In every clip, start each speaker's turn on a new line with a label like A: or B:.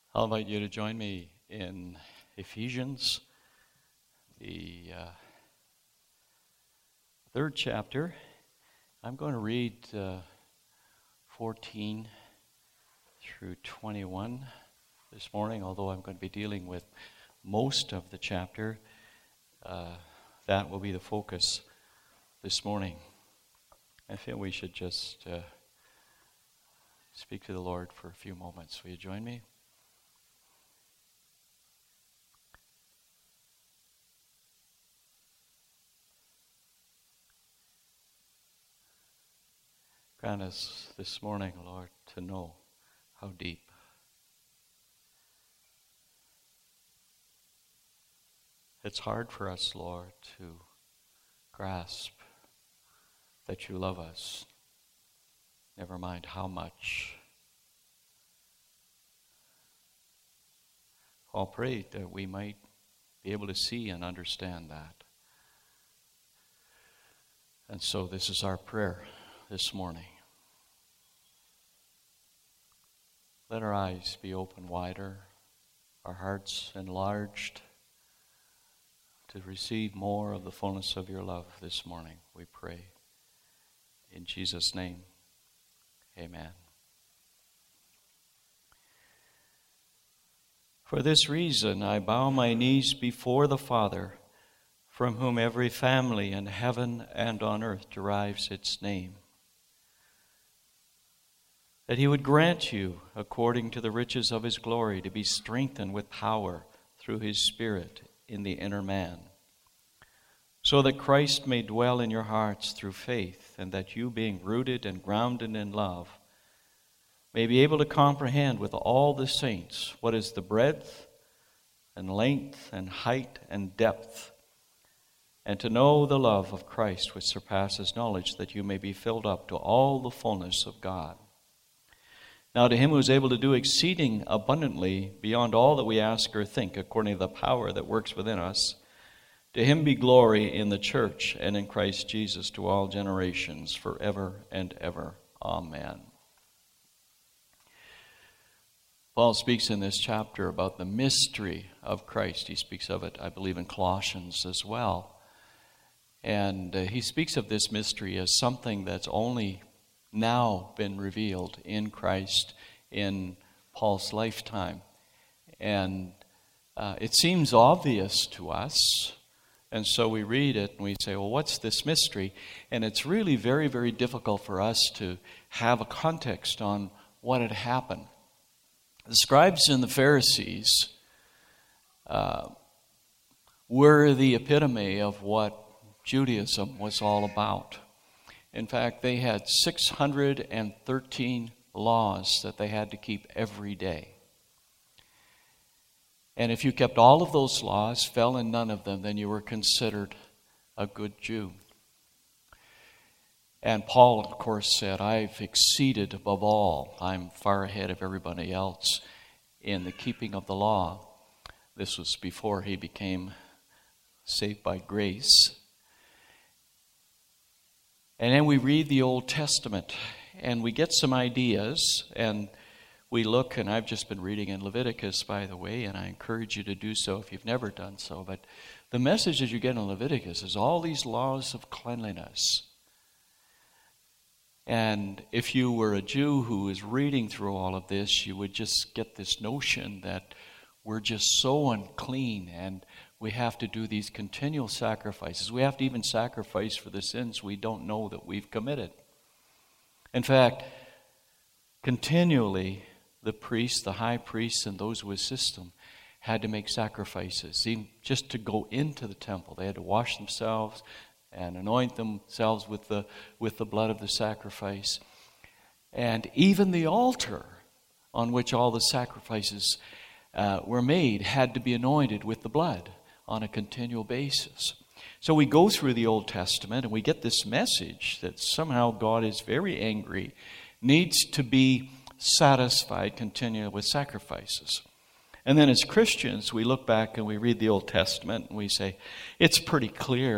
A: I'll invite you to join me in Ephesians, the third chapter. I'm going to read 14 through 21 this morning, although I'm going to be dealing with most of the chapter. That will be the focus this morning. I feel we should just speak to the Lord for a few moments. Will you join me? Grant us this morning, Lord, to know how deep. It's hard for us, Lord, to grasp that you love us, never mind how much. I'll pray that we might be able to see and understand that. And so this is our prayer this morning. Let our eyes be open wider, our hearts enlarged to receive more of the fullness of your love this morning, we pray. In Jesus' name, amen. For this reason I bow my knees before the Father, from whom every family in heaven and on earth derives its name, that he would grant you, according to the riches of his glory, to be strengthened with power through his Spirit in the inner man, so that Christ may dwell in your hearts through faith, and that you, being rooted and grounded in love, may be able to comprehend with all the saints what is the breadth and length and height and depth, and to know the love of Christ which surpasses knowledge, that you may be filled up to all the fullness of God. Now to him who is able to do exceeding abundantly beyond all that we ask or think, according to the power that works within us, to him be glory in the church and in Christ Jesus to all generations, forever and ever. Amen. Paul speaks in this chapter about the mystery of Christ. He speaks of it, I believe, in Colossians as well. And he speaks of this mystery as something that's only now been revealed in Christ in Paul's lifetime. And it seems obvious to us. And so we read it and we say, well, what's this mystery? And it's really very, very difficult for us to have a context on what had happened. The scribes and the Pharisees were the epitome of what Judaism was all about. In fact, they had 613 laws that they had to keep every day. And if you kept all of those laws, fell in none of them, then you were considered a good Jew. And Paul, of course, said, I've exceeded above all. I'm far ahead of everybody else in the keeping of the law. This was before he became saved by grace. And then we read the Old Testament, and we get some ideas, and we look, and I've just been reading in Leviticus, by the way, and I encourage you to do so if you've never done so. But the message that you get in Leviticus is all these laws of cleanliness. And if you were a Jew who was reading through all of this, you would just get this notion that we're just so unclean, and we have to do these continual sacrifices. We have to even sacrifice for the sins we don't know that we've committed. In fact, continually, the priests, the high priests, and those who assist them had to make sacrifices. Even just to go into the temple, they had to wash themselves and anoint themselves with the blood of the sacrifice. And even the altar on which all the sacrifices were made had to be anointed with the blood on a continual basis. So we go through the Old Testament and we get this message that somehow God is very angry, needs to be satisfied continually with sacrifices. And then as Christians, we look back and we read the Old Testament and we say, it's pretty clear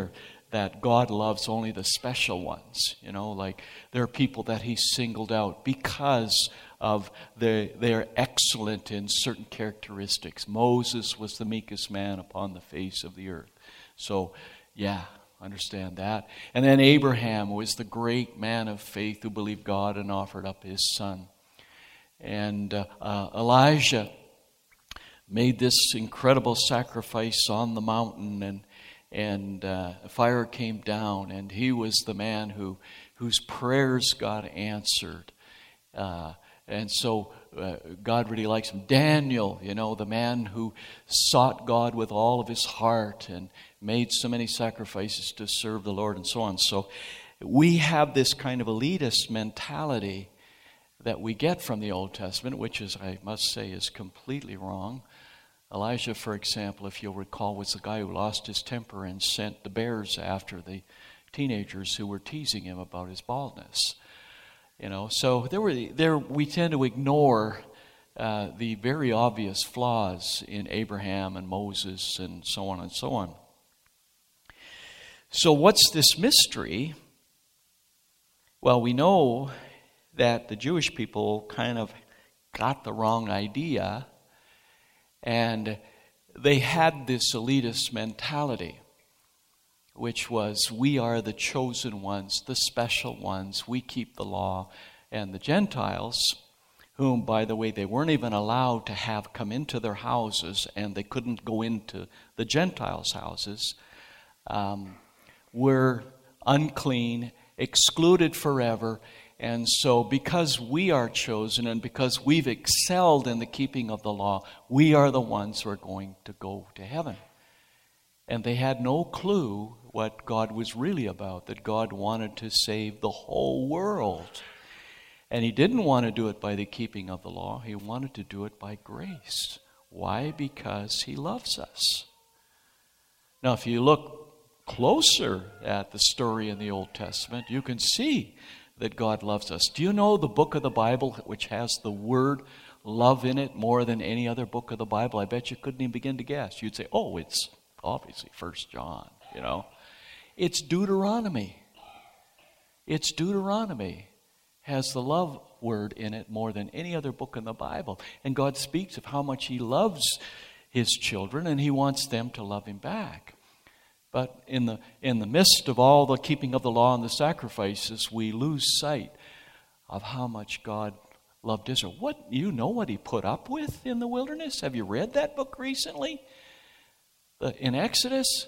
A: that God loves only the special ones. Like there are people that he singled out because of they're excellent in certain characteristics. Moses was the meekest man upon the face of the earth. So, yeah, understand that. And then Abraham was the great man of faith who believed God and offered up his son. And Elijah made this incredible sacrifice on the mountain, and fire came down, and he was the man whose prayers God answered. And so God really likes him. Daniel, the man who sought God with all of his heart and made so many sacrifices to serve the Lord and so on. So we have this kind of elitist mentality that we get from the Old Testament, which is, I must say, is completely wrong. Elijah, for example, if you'll recall, was the guy who lost his temper and sent the bears after the teenagers who were teasing him about his baldness. So we tend to ignore the very obvious flaws in Abraham and Moses and so on and so on. So what's this mystery? Well, we know that the Jewish people kind of got the wrong idea, and they had this elitist mentality, which was, we are the chosen ones, the special ones, we keep the law. And the Gentiles, whom, by the way, they weren't even allowed to have come into their houses, and they couldn't go into the Gentiles' houses, were unclean, excluded forever. And so because we are chosen and because we've excelled in the keeping of the law, we are the ones who are going to go to heaven. And they had no clue what God was really about, that God wanted to save the whole world. And he didn't want to do it by the keeping of the law. He wanted to do it by grace. Why? Because he loves us. Now, if you look closer at the story in the Old Testament, you can see that God loves us. Do you know the book of the Bible which has the word love in it more than any other book of the Bible? I bet you couldn't even begin to guess. You'd say, oh, it's obviously 1 John, It's Deuteronomy. It's Deuteronomy. Has the love word in it more than any other book in the Bible. And God speaks of how much he loves his children, and he wants them to love him back. But in the midst of all the keeping of the law and the sacrifices, we lose sight of how much God loved Israel. You know what he put up with in the wilderness? Have you read that book recently? In Exodus,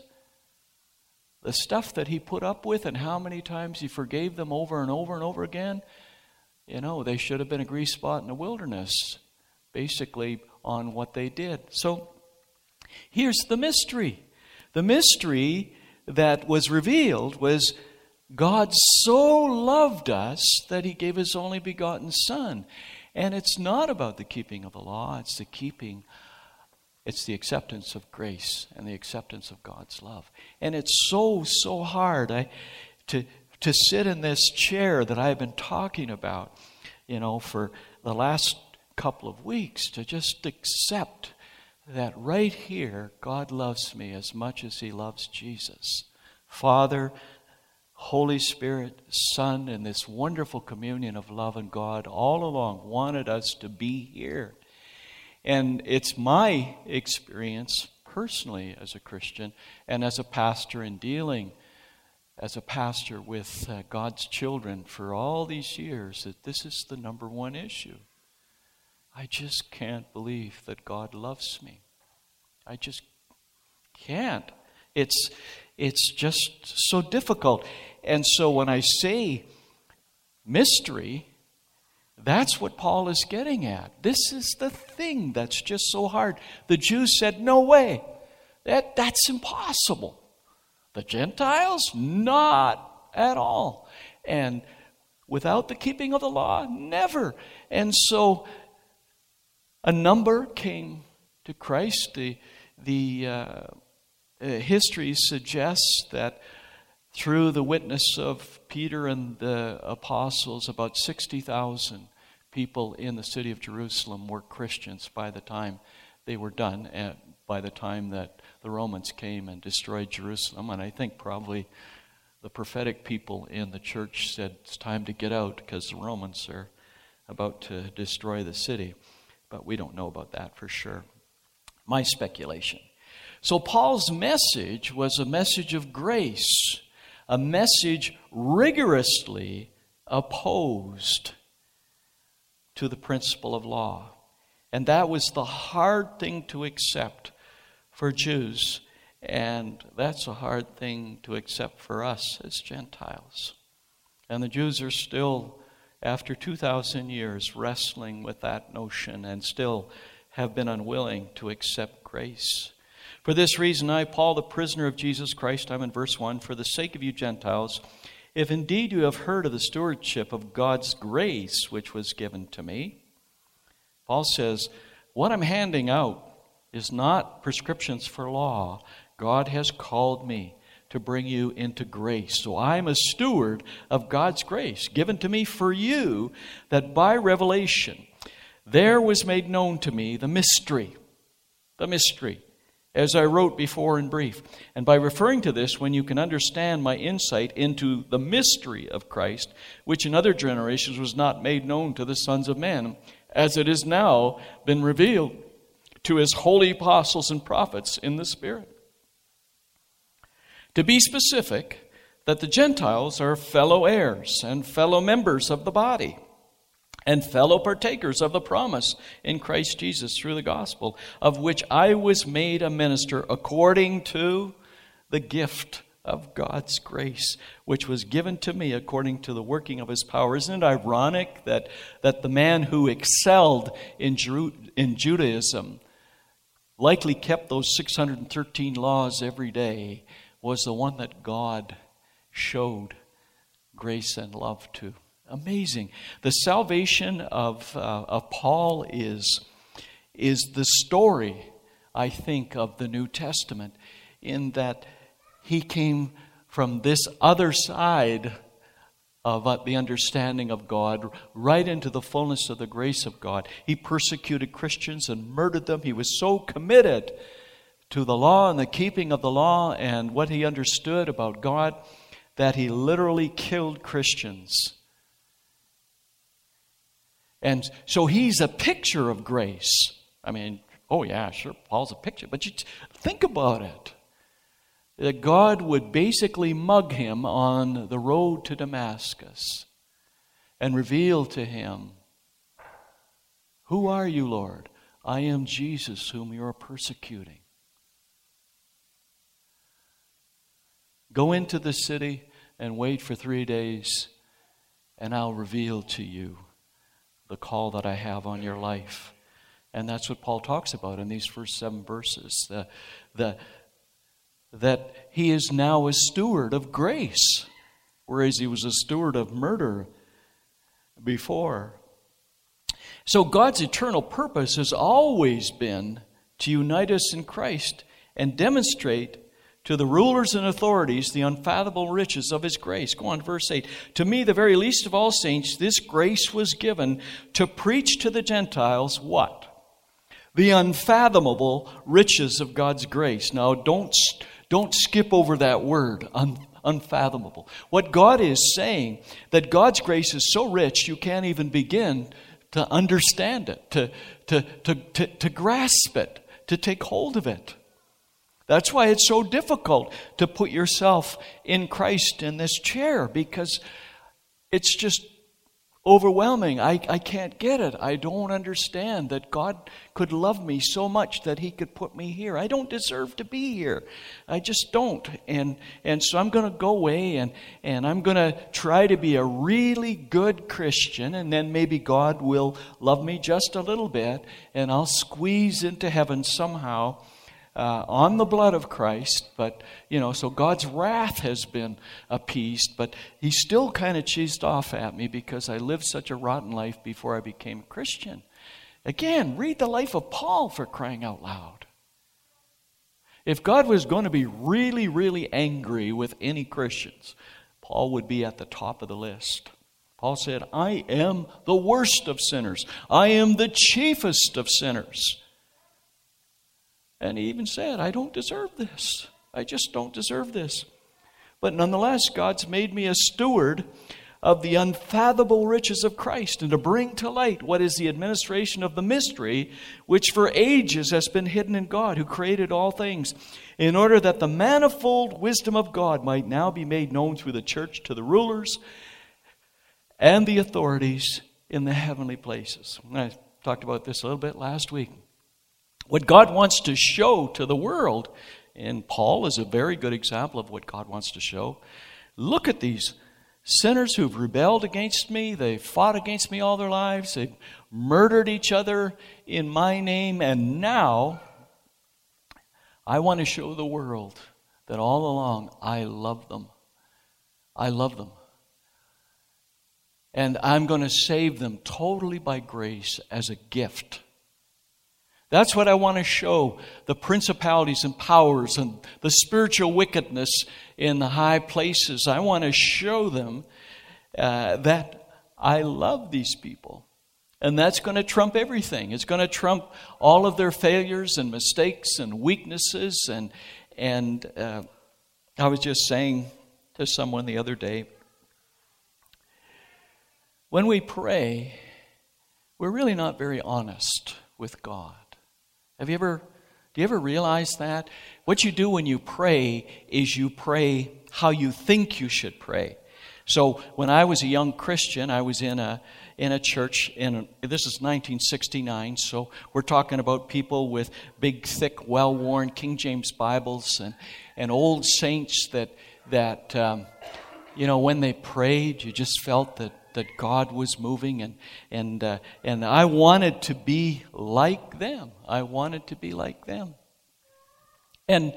A: the stuff that he put up with and how many times he forgave them over and over and over again. They should have been a grease spot in the wilderness, basically, on what they did. So here's the mystery. The mystery that was revealed was God so loved us that he gave his only begotten Son. And it's not about the keeping of the law, it's the acceptance of grace and the acceptance of God's love. And it's so hard to sit in this chair that I've been talking about, for the last couple of weeks, to just accept that right here, God loves me as much as he loves Jesus. Father, Holy Spirit, Son, and this wonderful communion of love and God all along wanted us to be here. And it's my experience personally as a Christian and as a pastor in dealing as a pastor with God's children for all these years that this is the number one issue. I just can't believe that God loves me. I just can't. It's just so difficult. And so when I say mystery, that's what Paul is getting at. This is the thing that's just so hard. The Jews said, no way. That's impossible. The Gentiles, not at all. And without the keeping of the law, never. And so a number came to Christ. The history suggests that through the witness of Peter and the apostles, about 60,000 people in the city of Jerusalem were Christians by the time they were done. by the time that the Romans came and destroyed Jerusalem. And I think probably the prophetic people in the church said it's time to get out because the Romans are about to destroy the city. But we don't know about that for sure. My speculation. So Paul's message was a message of grace, a message rigorously opposed to the principle of law. And that was the hard thing to accept for Jews, and that's a hard thing to accept for us as Gentiles. And the Jews are still, after 2,000 years, wrestling with that notion and still have been unwilling to accept grace. For this reason, I, Paul, the prisoner of Jesus Christ, I'm in verse 1, for the sake of you Gentiles, if indeed you have heard of the stewardship of God's grace which was given to me. Paul says, what I'm handing out is not prescriptions for law. God has called me to bring you into grace. So I'm a steward of God's grace given to me for you, that by revelation there was made known to me the mystery, as I wrote before in brief. And by referring to this, when you can understand my insight into the mystery of Christ, which in other generations was not made known to the sons of men, as it has now been revealed to his holy apostles and prophets in the Spirit. To be specific, that the Gentiles are fellow heirs and fellow members of the body, and fellow partakers of the promise in Christ Jesus through the gospel, of which I was made a minister according to the gift of God's grace, which was given to me according to the working of his power. Isn't it ironic that the man who excelled in Judaism, likely kept those 613 laws every day, was the one that God showed grace and love to? Amazing. The salvation of Paul is the story, I think, of the New Testament, in that he came from this other side of the understanding of God right into the fullness of the grace of God. He persecuted Christians and murdered them. He was so committed to the law and the keeping of the law and what he understood about God that he literally killed Christians. And so he's a picture of grace. I mean, oh yeah, sure, Paul's a picture. But you think about it. That God would basically mug him on the road to Damascus and reveal to him, who are you, Lord? I am Jesus whom you are persecuting. Go into the city and wait for 3 days, and I'll reveal to you the call that I have on your life. And that's what Paul talks about in these first 7 verses. That he is now a steward of grace, whereas he was a steward of murder before. So God's eternal purpose has always been to unite us in Christ and demonstrate to the rulers and authorities the unfathomable riches of his grace. Go on, verse 8. To me, the very least of all saints, this grace was given to preach to the Gentiles what? The unfathomable riches of God's grace. Now, don't skip over that word, unfathomable. What God is saying, that God's grace is so rich you can't even begin to understand it, to grasp it, to take hold of it. That's why it's so difficult to put yourself in Christ in this chair, because it's just overwhelming. I can't get it. I don't understand that God could love me so much that he could put me here. I don't deserve to be here. I just don't. And so I'm going to go away and I'm going to try to be a really good Christian, and then maybe God will love me just a little bit and I'll squeeze into heaven somehow. On the blood of Christ, but, so God's wrath has been appeased, but he's still kind of cheesed off at me because I lived such a rotten life before I became a Christian. Again, read the life of Paul, for crying out loud. If God was going to be really, really angry with any Christians, Paul would be at the top of the list. Paul said, I am the worst of sinners. I am the chiefest of sinners. And he even said, I don't deserve this. I just don't deserve this. But nonetheless, God's made me a steward of the unfathomable riches of Christ, and to bring to light what is the administration of the mystery, which for ages has been hidden in God, who created all things, in order that the manifold wisdom of God might now be made known through the church to the rulers and the authorities in the heavenly places. I talked about this a little bit last week. What God wants to show to the world, and Paul is a very good example of what God wants to show. Look at these sinners who've rebelled against me. They've fought against me all their lives. They've murdered each other in my name. And now, I want to show the world that all along I love them. I love them. And I'm going to save them totally by grace as a gift. That's what I want to show the principalities and powers and the spiritual wickedness in the high places. I want to show them that I love these people. And that's going to trump everything. It's going to trump all of their failures and mistakes and weaknesses. And I was just saying to someone the other day, when we pray, we're really not very honest with God. Do you ever realize that? What you do when you pray is you pray how you think you should pray. So when I was a young Christian, I was in a church, this is 1969, so we're talking about people with big, thick, well-worn King James Bibles and old saints that when they prayed, you just felt that God was moving, and I wanted to be like them. I wanted to be like them. And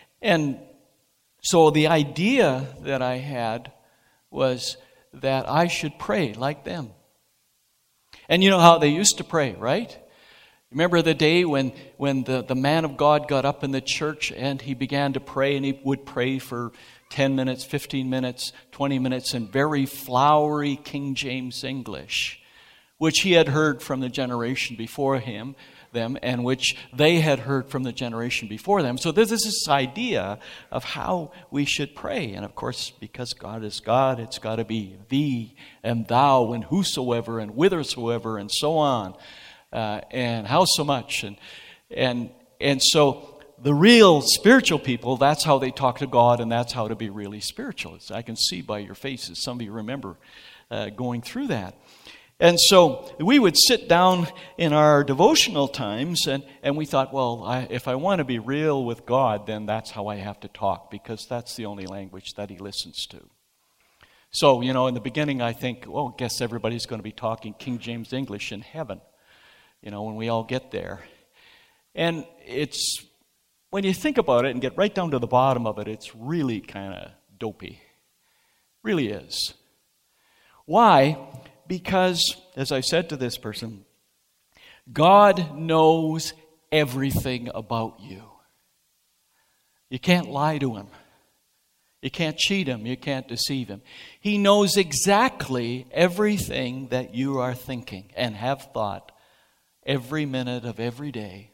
A: so the idea that I had was that I should pray like them. And you know how they used to pray, right? Remember the day when the man of God got up in the church and he began to pray, and he would pray for 10 minutes, 15 minutes, 20 minutes in very flowery King James English, which he had heard from the generation before them, and which they had heard from the generation before them. So there's this idea of how we should pray. And of course, because God is God, it's got to be thee and thou and whosoever and whithersoever and so on, and how so much. And so the real spiritual people, that's how they talk to God, and that's how to be really spiritual. I can see by your faces, some of you remember going through that. And so we would sit down in our devotional times, and we thought, well, if I want to be real with God, then that's how I have to talk, because that's the only language that He listens to. So, in the beginning, I think, I guess everybody's going to be talking King James English in heaven, when we all get there. And it's, when you think about it and get right down to the bottom of it, it's really kind of dopey. Really is. Why? Because, as I said to this person, God knows everything about you. You can't lie to Him. You can't cheat Him. You can't deceive Him. He knows exactly everything that you are thinking and have thought every minute of every day.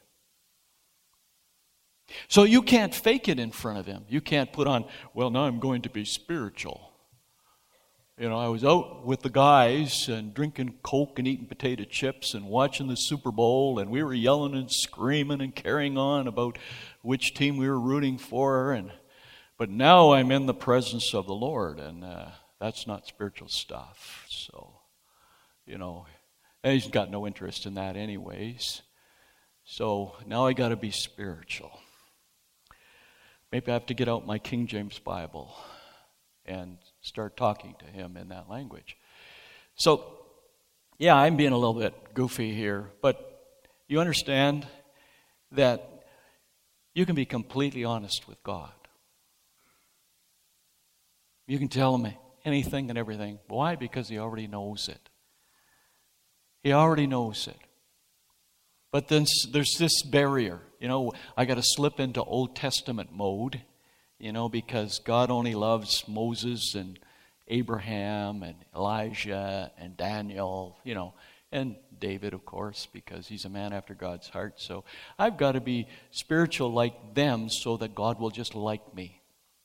A: So you can't fake it in front of Him. You can't put on, now I'm going to be spiritual. I was out with the guys and drinking Coke and eating potato chips and watching the Super Bowl, and we were yelling and screaming and carrying on about which team we were rooting for. But now I'm in the presence of the Lord, and that's not spiritual stuff. So, He's got no interest in that anyways. So now I got to be spiritual. Maybe I have to get out my King James Bible and start talking to Him in that language. So, I'm being a little bit goofy here, but you understand that you can be completely honest with God. You can tell Him anything and everything. Why? Because He already knows it. He already knows it. But then there's this barrier. I got to slip into Old Testament mode, because God only loves Moses and Abraham and Elijah and Daniel, and David, of course, because he's a man after God's heart. So I've got to be spiritual like them so that God will just like me.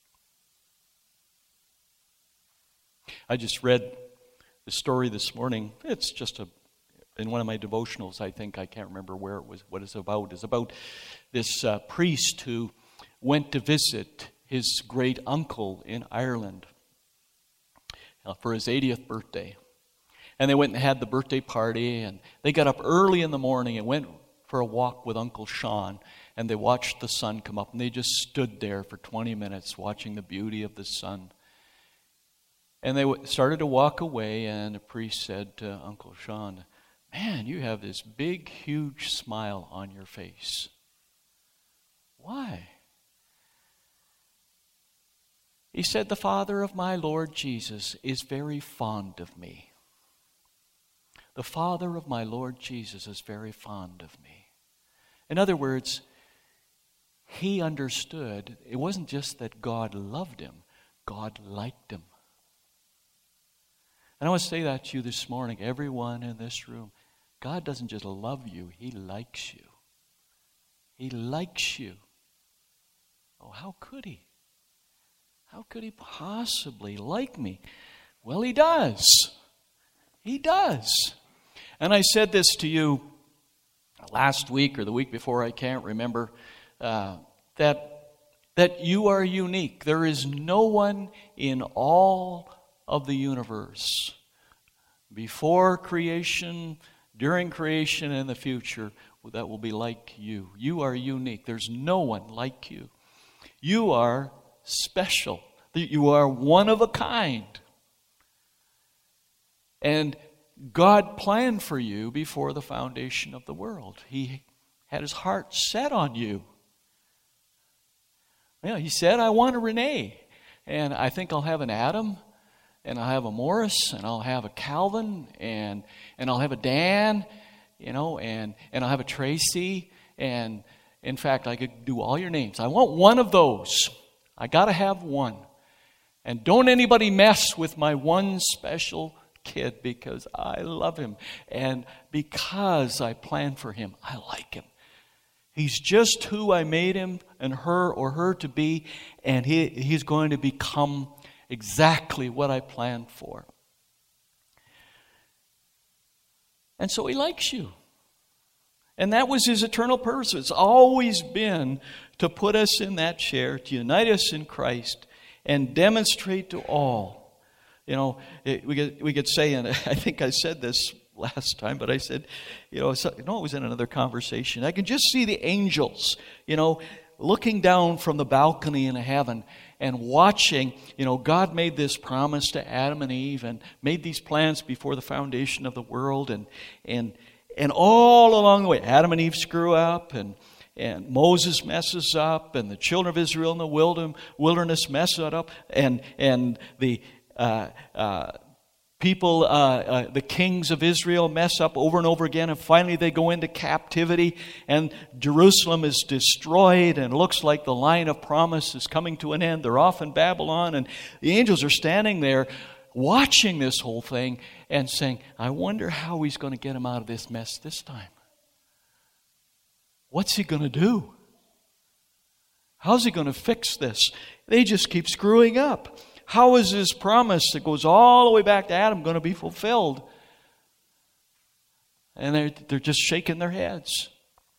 A: I just read the story this morning. It's just in one of my devotionals, I think. I can't remember where it was, what it's about. It's about this priest who went to visit his great uncle in Ireland for his 80th birthday. And they went and had the birthday party, and they got up early in the morning and went for a walk with Uncle Sean, and they watched the sun come up, and they just stood there for 20 minutes watching the beauty of the sun. And they started to walk away, and the priest said to Uncle Sean, "Man, you have this big, huge smile on your face. Why?" He said, "The Father of my Lord Jesus is very fond of me. The Father of my Lord Jesus is very fond of me." In other words, he understood it wasn't just that God loved him, God liked him. And I want to say that to you this morning, everyone in this room. God doesn't just love you, He likes you. He likes you. Oh, how could He? How could He possibly like me? Well, He does. He does. And I said this to you last week or the week before, I can't remember, that you are unique. There is no one in all of the universe, before creation, during creation, and in the future, that will be like you. You are unique. There's no one like you. You are special. You are one of a kind. And God planned for you before the foundation of the world. He had His heart set on you. He said, "I want a Renee, and I think I'll have an Adam, and I'll have a Morris, and I'll have a Calvin, and I'll have a Dan, and I'll have a Tracy, and in fact, I could do all your names. I want one of those. I got to have one. And don't anybody mess with my one special kid, because I love him, and because I planned for him, I like him. He's just who I made him and her to be, and he's going to become exactly what I planned for." And so He likes you. And that was His eternal purpose. It's always been to put us in that chair, to unite us in Christ, and demonstrate to all. We could say, and I think I said this last time, but I said, it was in another conversation. I can just see the angels, looking down from the balcony in heaven and watching. God made this promise to Adam and Eve and made these plans before the foundation of the world, and all along the way, Adam and Eve screw up, and Moses messes up, and the children of Israel in the wilderness mess it up, and the people, the kings of Israel mess up over and over again, and finally they go into captivity, and Jerusalem is destroyed, and it looks like the line of promise is coming to an end. They're off in Babylon, and the angels are standing there watching this whole thing and saying, "I wonder how He's going to get them out of this mess this time. What's He going to do? How's He going to fix this? They just keep screwing up. How is His promise that goes all the way back to Adam going to be fulfilled?" And they're just shaking their heads.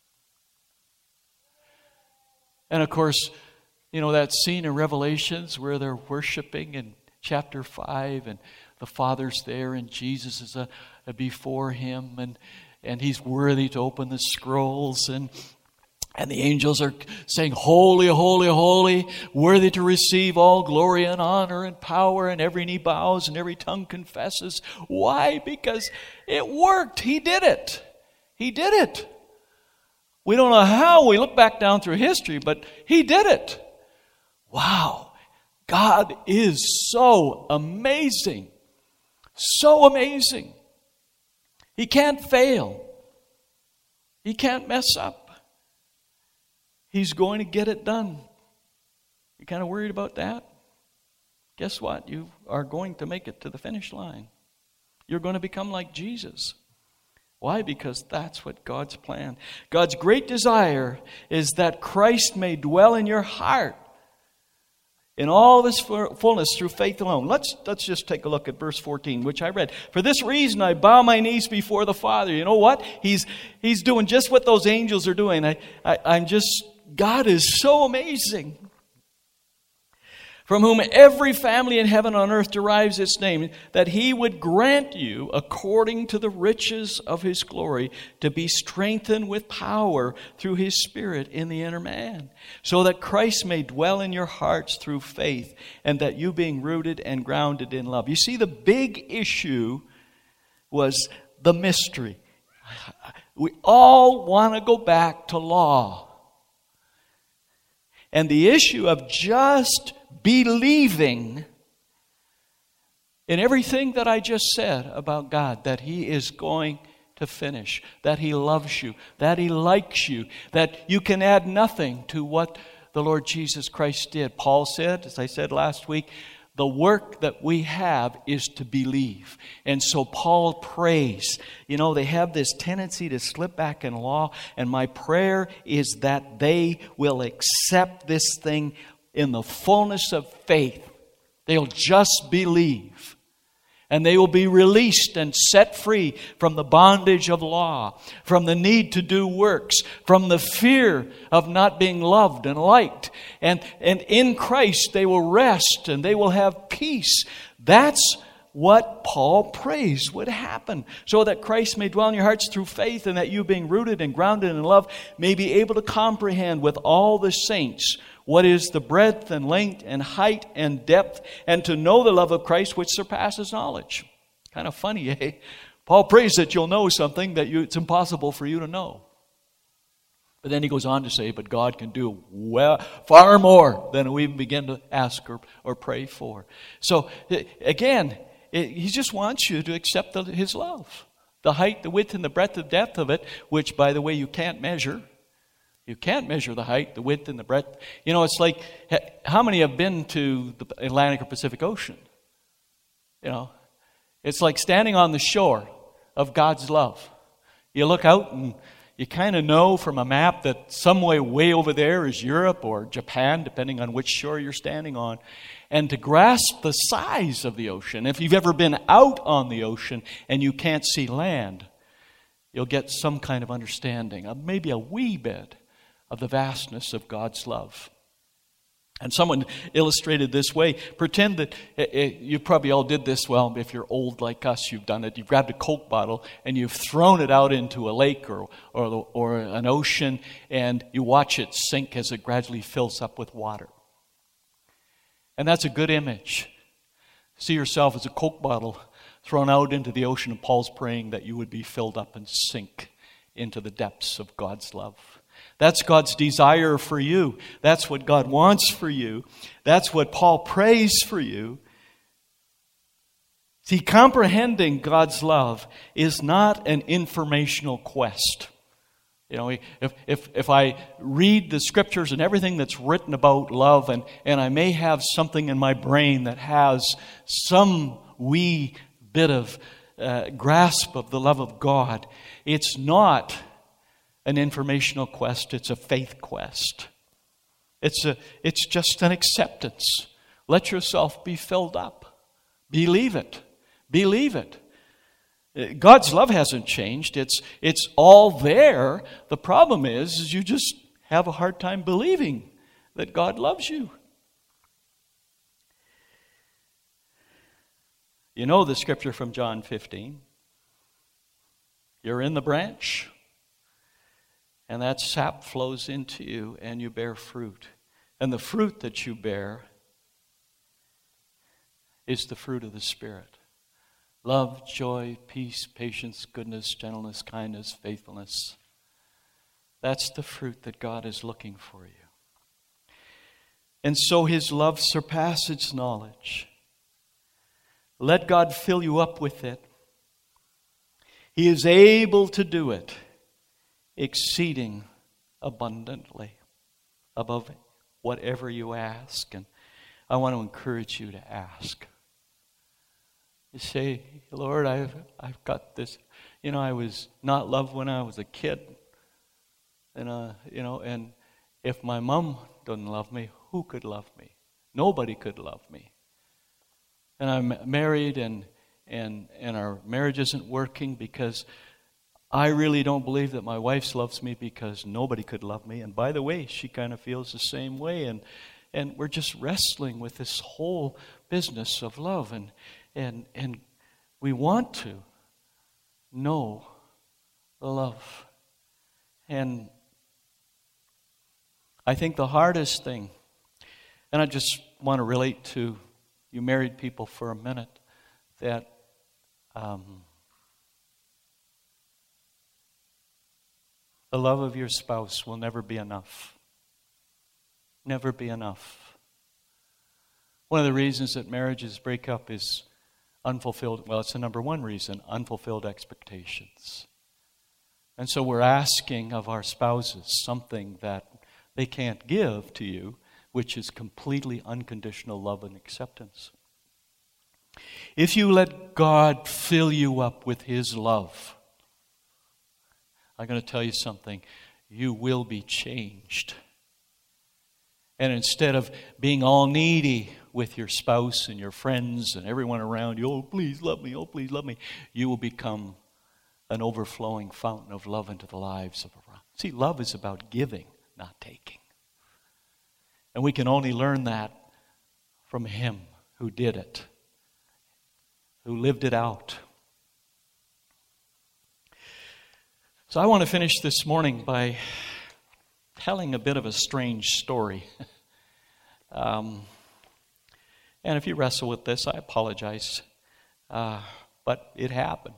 A: And of course, that scene in Revelations where they're worshiping in chapter 5, and the Father's there, and Jesus is before Him, and He's worthy to open the scrolls, and the angels are saying, "Holy, holy, holy, worthy to receive all glory and honor and power," and every knee bows and every tongue confesses. Why? Because it worked. He did it. He did it. We don't know how. We look back down through history, but He did it. Wow. God is so amazing. So amazing. He can't fail. He can't mess up. He's going to get it done. You kind of worried about that? Guess what? You are going to make it to the finish line. You're going to become like Jesus. Why? Because that's what God's plan. God's great desire is that Christ may dwell in your heart in all of His fullness through faith alone. Let's just take a look at verse 14, which I read. For this reason I bow my knees before the Father. You know what? He's doing just what those angels are doing. God is so amazing. From whom every family in heaven and on earth derives its name, that He would grant you, according to the riches of His glory, to be strengthened with power through His Spirit in the inner man, so that Christ may dwell in your hearts through faith, and that you, being rooted and grounded in love. You see, the big issue was the mystery. We all want to go back to law. And the issue of just believing in everything that I just said about God, that He is going to finish, that He loves you, that He likes you, that you can add nothing to what the Lord Jesus Christ did. Paul said, as I said last week, the work that we have is to believe. And so Paul prays. You know, they have this tendency to slip back in law, and my prayer is that they will accept this thing in the fullness of faith. They'll just believe. And they will be released and set free from the bondage of law, from the need to do works, from the fear of not being loved and liked. And in Christ they will rest and they will have peace. That's what Paul prays would happen, so that Christ may dwell in your hearts through faith, and that you, being rooted and grounded in love, may be able to comprehend with all the saints what is the breadth and length and height and depth, and to know the love of Christ which surpasses knowledge. Kind of funny, eh? Paul prays that you'll know something that it's impossible for you to know. But then he goes on to say, but God can do far more than we even begin to ask or pray for. So again, He just wants you to accept His love. The height, the width, and the breadth and depth of it, which, by the way, you can't measure. You can't measure the height, the width, and the breadth. You know, it's like, how many have been to the Atlantic or Pacific Ocean? You know, it's like standing on the shore of God's love. You look out and you kind of know from a map that some way over there is Europe or Japan, depending on which shore you're standing on. And to grasp the size of the ocean, if you've ever been out on the ocean and you can't see land, you'll get some kind of understanding, maybe a wee bit, of the vastness of God's love. And someone illustrated this way. Pretend that you probably all did this. Well, if you're old like us, you've done it. You've grabbed a Coke bottle and you've thrown it out into a lake or an ocean, and you watch it sink as it gradually fills up with water. And that's a good image. See yourself as a Coke bottle thrown out into the ocean, and Paul's praying that you would be filled up and sink into the depths of God's love. That's God's desire for you. That's what God wants for you. That's what Paul prays for you. See, comprehending God's love is not an informational quest. You know, if I read the scriptures and everything that's written about love, and I may have something in my brain that has some wee bit of grasp of the love of God, it's not an informational quest, it's a faith quest. It's just an acceptance. Let yourself be filled up. Believe it. Believe it. God's love hasn't changed. It's all there. The problem is you just have a hard time believing that God loves you. You know the scripture from John 15. You're in the branch, and that sap flows into you, and you bear fruit. And the fruit that you bear is the fruit of the Spirit. Love, joy, peace, patience, goodness, gentleness, kindness, faithfulness. That's the fruit that God is looking for you. And so His love surpasses knowledge. Let God fill you up with it. He is able to do it exceeding abundantly above whatever you ask. And I want to encourage you to ask. You say, Lord, I've got this. I was not loved when I was a kid. And, and if my mom doesn't love me, who could love me? Nobody could love me. And I'm married, and our marriage isn't working because I really don't believe that my wife loves me because nobody could love me. And by the way, she kind of feels the same way. And we're just wrestling with this whole business of love. And we want to know the love. And I think the hardest thing, and I just want to relate to you married people for a minute, that the love of your spouse will never be enough. Never be enough. One of the reasons that marriages break up is it's the number one reason, unfulfilled expectations. And so we're asking of our spouses something that they can't give to you, which is completely unconditional love and acceptance. If you let God fill you up with His love, I'm going to tell you something, you will be changed. And instead of being all needy with your spouse and your friends and everyone around you, oh, please love me, you will become an overflowing fountain of love into the lives of around. See, love is about giving, not taking. And we can only learn that from Him who did it, who lived it out. So I want to finish this morning by telling a bit of a strange story. And if you wrestle with this, I apologize. But it happened.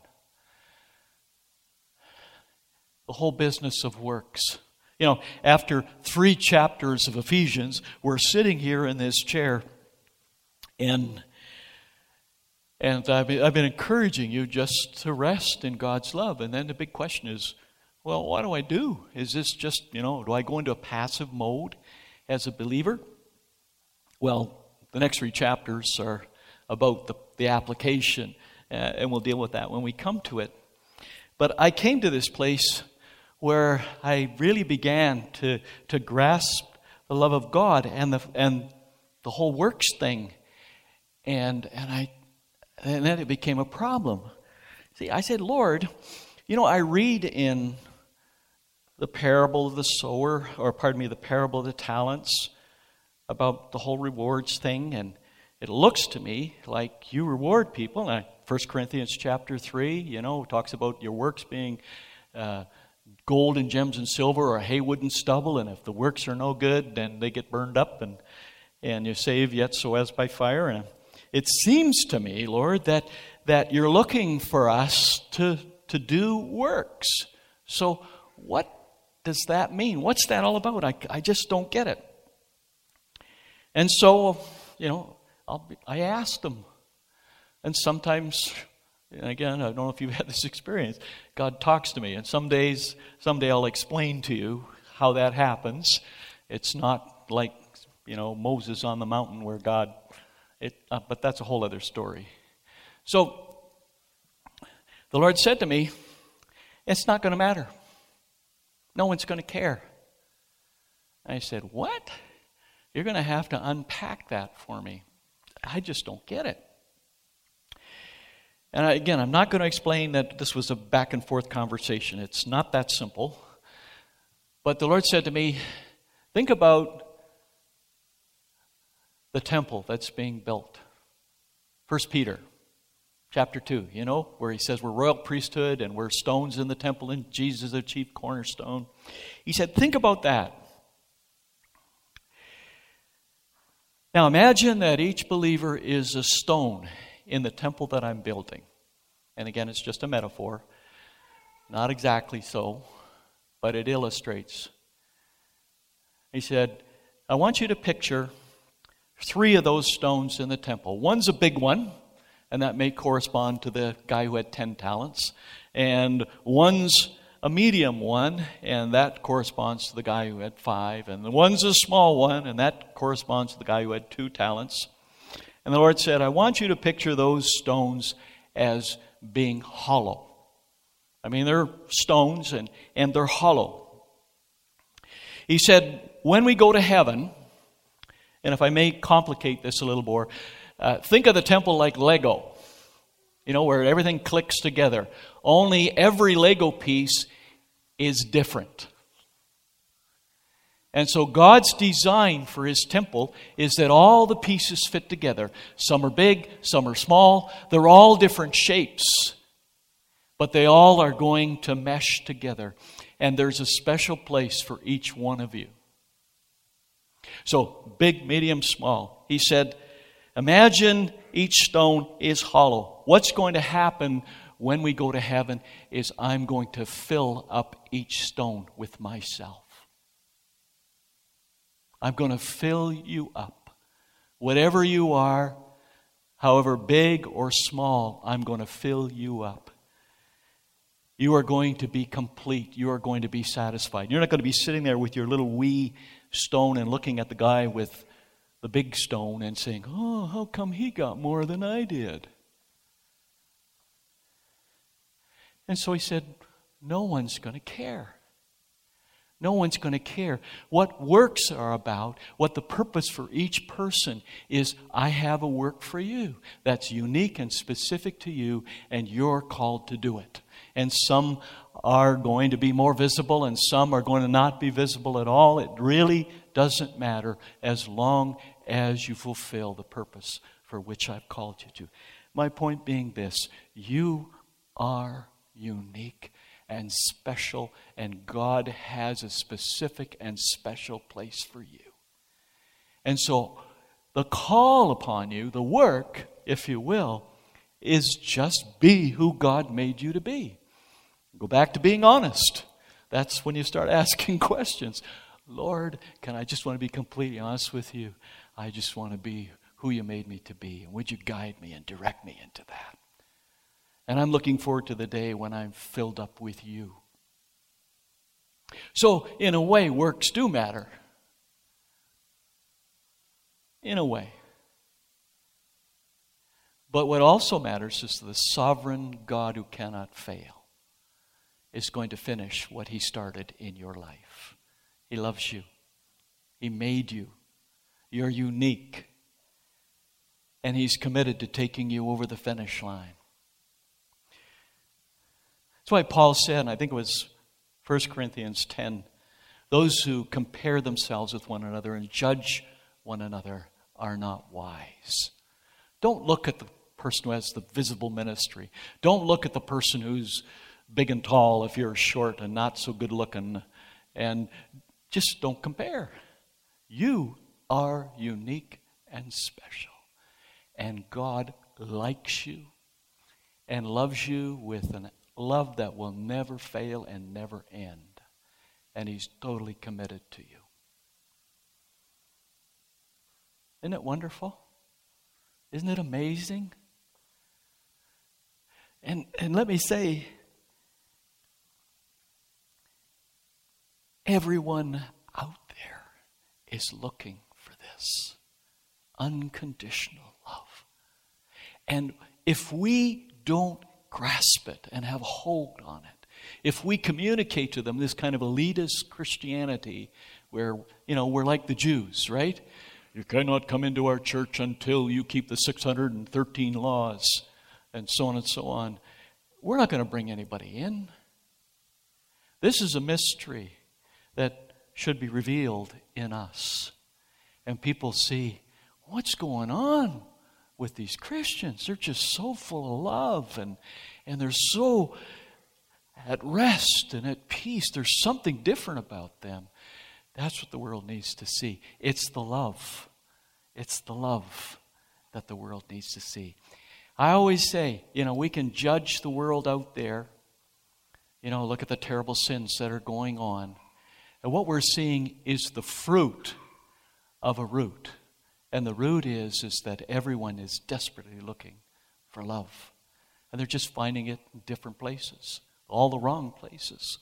A: The whole business of works. After 3 chapters of Ephesians, we're sitting here in this chair, and I've been encouraging you just to rest in God's love. And then the big question is, well, what do I do? Is this just, do I go into a passive mode as a believer? Well, the next 3 chapters are about the application, and we'll deal with that when we come to it. But I came to this place where I really began to grasp the love of God and the whole works thing, and then it became a problem. See, I said, Lord, I read in the parable of the sower, the parable of the talents, about the whole rewards thing, and it looks to me like you reward people. 1 Corinthians chapter 3, talks about your works being gold and gems and silver, or hay, wood, and stubble, and if the works are no good, then they get burned up, and you're saved yet so as by fire. And it seems to me, Lord, that you're looking for us to do works. So what does that mean? What's that all about? I just don't get it. And so, I asked them. And sometimes, and again, I don't know if you've had this experience, God talks to me. And someday I'll explain to you how that happens. It's not like, Moses on the mountain where God, but that's a whole other story. So, the Lord said to me, it's not going to matter. No one's going to care. And I said, what? You're going to have to unpack that for me. I just don't get it. And again, I'm not going to explain that this was a back and forth conversation. It's not that simple. But the Lord said to me, think about the temple that's being built. 1 Peter chapter 2, where he says we're royal priesthood and we're stones in the temple and Jesus is the chief cornerstone. He said, think about that. Now imagine that each believer is a stone in the temple that I'm building. And again, it's just a metaphor. Not exactly so, but it illustrates. He said, I want you to picture 3 of those stones in the temple. One's a big one, and that may correspond to the guy who had 10 talents. And one's a medium one, and that corresponds to the guy who had 5. And the one's a small one, and that corresponds to the guy who had 2 talents. And the Lord said, I want you to picture those stones as being hollow. I mean, they're stones and they're hollow. He said, when we go to heaven, and if I may complicate this a little more, think of the temple like Lego, where everything clicks together. Only every Lego piece is different. And so God's design for His temple is that all the pieces fit together. Some are big, some are small. They're all different shapes. But they all are going to mesh together. And there's a special place for each one of you. So, big, medium, small. He said, imagine each stone is hollow. What's going to happen when we go to heaven is I'm going to fill up each stone with myself. I'm going to fill you up. Whatever you are, however big or small, I'm going to fill you up. You are going to be complete. You are going to be satisfied. You're not going to be sitting there with your little wee stone and looking at the guy with the big stone and saying, oh, how come he got more than I did? And so he said, no one's going to care. No one's going to care. What works are about, what the purpose for each person is, I have a work for you that's unique and specific to you, and you're called to do it. And some are going to be more visible, and some are going to not be visible at all. It really doesn't matter as long as you fulfill the purpose for which I've called you to. My point being this: you are unique and special, and God has a specific and special place for you. And so the call upon you, the work, if you will, is just be who God made you to be. Go back to being honest. That's when you start asking questions. Lord, I just want to be completely honest with you. I just want to be who you made me to be. And would you guide me and direct me into that? And I'm looking forward to the day when I'm filled up with you. So, in a way, works do matter. In a way. But what also matters is the sovereign God who cannot fail is going to finish what He started in your life. He loves you. He made you. You're unique. And He's committed to taking you over the finish line. That's why Paul said, and I think it was 1 Corinthians 10, those who compare themselves with one another and judge one another are not wise. Don't look at the person who has the visible ministry. Don't look at the person who's big and tall if you're short and not so good looking. And just don't compare. You are unique and special. And God likes you and loves you with an love that will never fail and never end. And He's totally committed to you. Isn't it wonderful? Isn't it amazing? And let me say, everyone out there is looking for this unconditional love. And if we don't grasp it and have a hold on it, if we communicate to them this kind of elitist Christianity where, we're like the Jews, right? You cannot come into our church until you keep the 613 laws and so on and so on. We're not going to bring anybody in. This is a mystery that should be revealed in us. And people see, what's going on with these Christians? They're just so full of love and they're so at rest and at peace. There's something different about them. That's what the world needs to see. It's the love. It's the love that the world needs to see. I always say, we can judge the world out there. Look at the terrible sins that are going on. And what we're seeing is the fruit of a root. And the root is that everyone is desperately looking for love. And they're just finding it in different places, all the wrong places.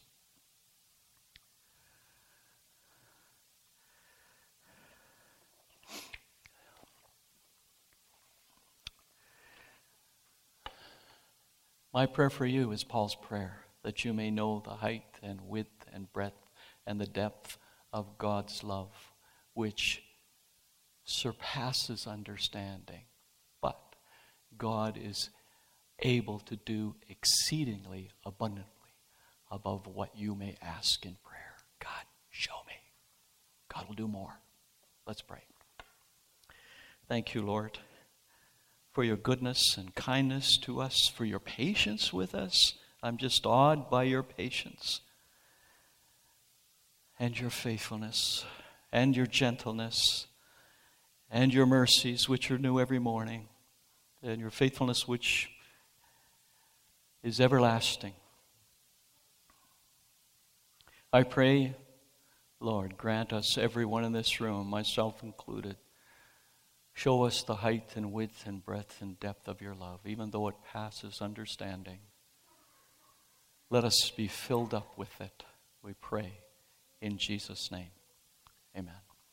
A: My prayer for you is Paul's prayer. that you may know the height and width and breadth and the depth of God's love, which surpasses understanding. But God is able to do exceedingly abundantly above what you may ask in prayer. God, show me. God will do more. Let's pray. Thank you, Lord, for your goodness and kindness to us, for your patience with us. I'm just awed by your patience and your faithfulness and your gentleness and your mercies, which are new every morning, and your faithfulness, which is everlasting. I pray, Lord, grant us, everyone in this room, myself included, show us the height and width and breadth and depth of your love, even though it passes understanding. Let us be filled up with it, we pray, in Jesus' name. Amen.